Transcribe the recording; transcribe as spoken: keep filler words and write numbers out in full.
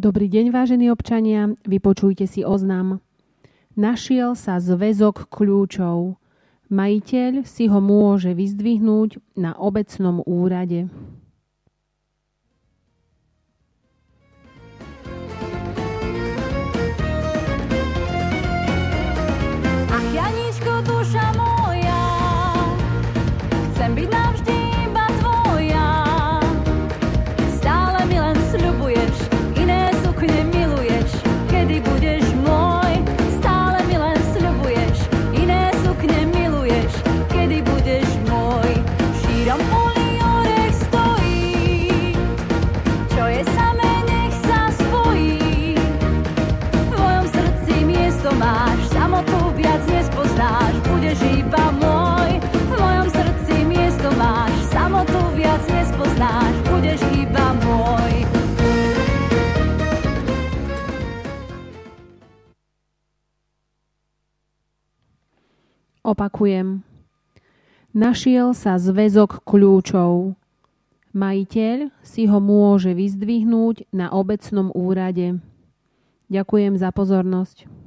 Dobrý deň, vážení občania, vypočujte si oznam. Našiel sa zväzok kľúčov. Majiteľ si ho môže vyzdvihnúť na obecnom úrade. Ach, Janíčko, duša moja, chcem byť navždy iba tvoja. Stále mi len sľubuješ, iné sukne miluješ, kedy budeš môj. Stále mi len sľubuješ, iné sukne miluješ, kedy budeš môj. V šírom poli orech stojí, čo je samé, nech sa spojí. V tvojom srdci miesto máš, samotu viac nespoznáš, budeš iba môj. V mojom srdci miesto máš, samotu viac nespoznáš, budeš iba môj. Opakujem. Našiel sa zväzok kľúčov. Majiteľ si ho môže vyzdvihnúť na obecnom úrade. Ďakujem za pozornosť.